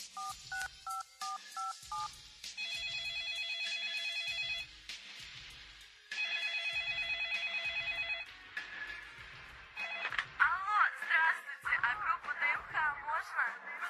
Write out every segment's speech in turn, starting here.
Алло, здравствуйте, а группа ДМХ можно?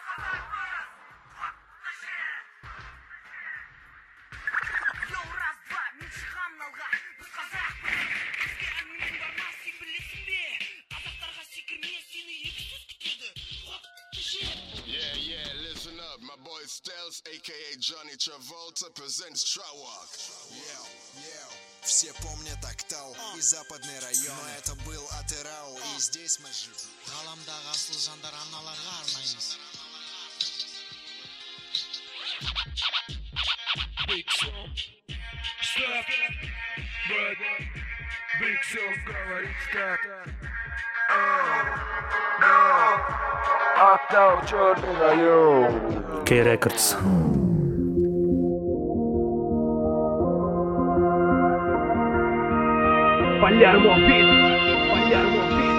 Йоу, раз, два, мен шығамын алға. Біз қазақпыз. Бізге әңгіменің бар ма, сен білесің бе? Қазақтарға секірме, сені екі сөз күтеді. Yeah, listen up. My boy Stells, aka Johnny Travolta, presents Trawalk. Все помнят Актау и западный район, но это был Атырау, и здесь мы живем. Ғаламдағы асыл жандар аналарға арнаймыз. Big Song. Stop. But Big Song говорит так. Актау, черный район. K-Records. Палермо бит. Палермо бит.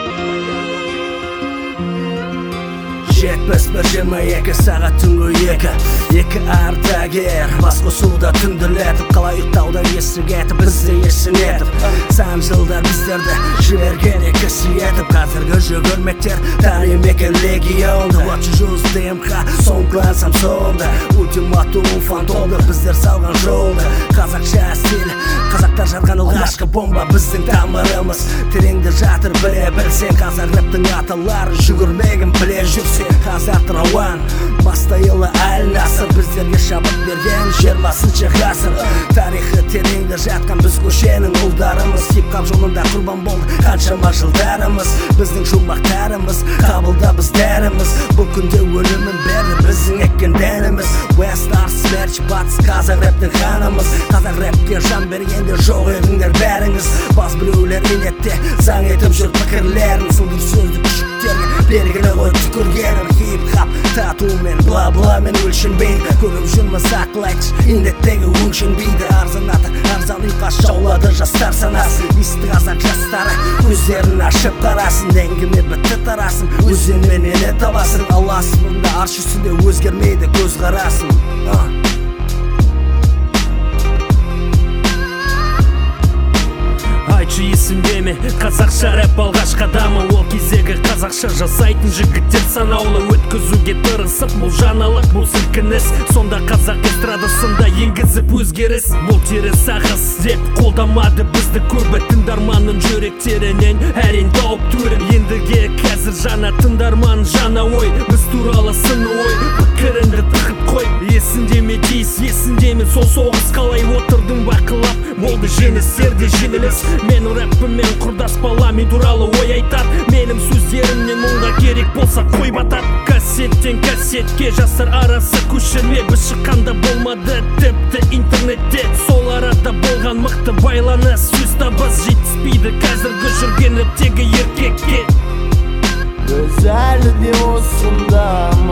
Жетпіс бір 22 сағат түнгі екі ардагер бас қосуда түндірлетіп қалай ұйықтаудан есік етіп бізді есін етіп сан жылдар біздерді жіберген екісі етіп қазіргі жүгірмектер тани мекен легионды вот чужуз ДМХ сон клан самсонды ультиматум фантомды біздер салған жолды қазақша стиль қазақтар жарған алғашқы бомба біздің тамырымыз тереңде жатыр біле білсең қазақ рэптің аталарын жүгірмегін біле жүрсең қазақ рауан бастайылы әл-насыр біздерге шабыт берген 20-шы ғасыр тарихы тереңде жатқан біз көшенің ұлдарымыз хип-хоп жолында құрбан болды қаншама жылдарымыз біздің жұмбақтарымыз қабылда біздеріміз бұл күнде өлімін берді біздің еккен дәніміз West Art Смерч батыс қазақ рэптің ханымыз қазақ рэпке жан бергенде жоқ едіңдер бәріңіз бас біреулер инетте заң етіп жүр пікірлерін сылдыр сөзді күшіктерге белгілі ғой түкіргенім хип-хоп татумен бла-бла мен өлшенбейді көріп жүрміз ақыл айтыш индеттегі өңшенбейді арзан аты арзан ұйқас жаулады жастар санасын есті қазақ жастары көздерін ашып қарасын әңгіме бітті тарасын өзенмен ене табасын алласы мұнда арш үстінде өзгермейді көз қарасын Айтшы есімде ме қазақша рэп алғаш қадамы ол кездегі қазақша жасайтын жігіттер санаулы өткізуге тырысып бұл жаңалық бұл сілкініс сонда қазақ эстрадасында енгізіп өзгеріс бұл теріс ағыс деп қолдамады бізді көбі тыңдарманның жүректерінен әрең тауып төрін ендіге қазір жаңа тыңдарман жаңа ой біз туралы сыны ой пікіріңді тығып қой есінде ме дейсіз есінде ме сол соғыс қалай отырдың бақылап болды жеңістер де жеңіліс мен рэпіммен құрдас бала мен туралы ой айтар менің сөздерімнен мұңға керек болса қой батар кассеттен кассетке жастар арасы көшірме біз шыққанда болмады тіпті интернетте сол арада болған мықты байланыс сөз табыс жетіспейді қазіргі жүрген рэптегі еркекке біз әлі де осында